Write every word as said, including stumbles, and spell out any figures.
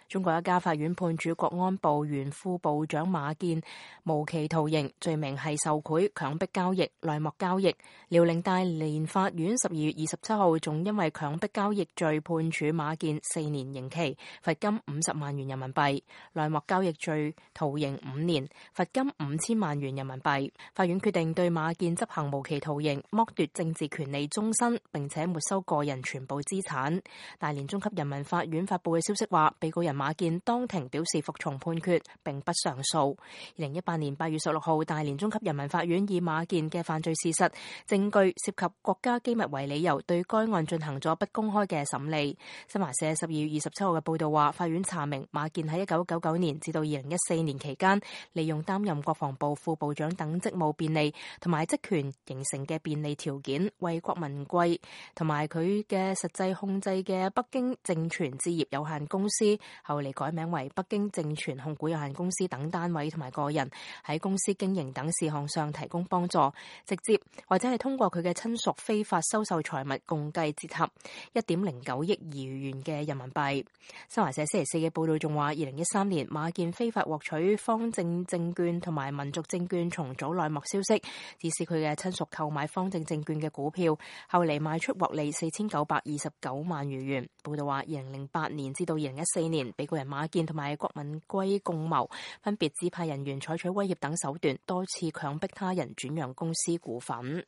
中國一家法院判處國安部原副部長馬建無期徒刑，罪名係受賄、強迫交易、內幕交易。遼寧大連法院十二月二十七號仲因為強迫交易罪判處馬建四年刑期，罰金五十萬元人民幣；內幕交易罪徒刑五年，罰金五千萬元人民幣。法院決定對馬建執行無期徒刑，剝奪政治權利終身，並且沒收個人全部資產。大連中級人民法院發布嘅消息話，被告人馬建當庭表示服從判決，並不上訴。二零一八年八月十六號，大連中級人民法院以馬建嘅犯罪事實、證據涉及國家機密為理由，對該案進行咗不公開嘅審理。新華社十二月二十七號嘅報道話，法院查明馬建喺一九九九年至到二零一四年期間，利用擔任國防部副部長等職務便利同埋職權形成嘅便利條件，為郭文貴同埋佢嘅實際控制嘅北京正傳置業有限公司，後嚟改名為北京正傳控股有限公司等單位同埋個人，喺公司經營等事項上提供幫助，直接或者係通過佢嘅親屬非法收受財物，共計折合一點零九億餘元嘅人民幣。新華社星期四嘅報道仲話，二零一三年馬建非法獲取方正證券同埋民族證券重組內幕消息，指使佢嘅親屬購買方正證券嘅股票，後嚟賣出獲利四千九百二十九萬餘元。報道話，二零零八年至到二零一四年，被告人馬建同埋郭文貴共謀，分別指派人員採取威脅等手段，多次強迫他人轉讓公司股份。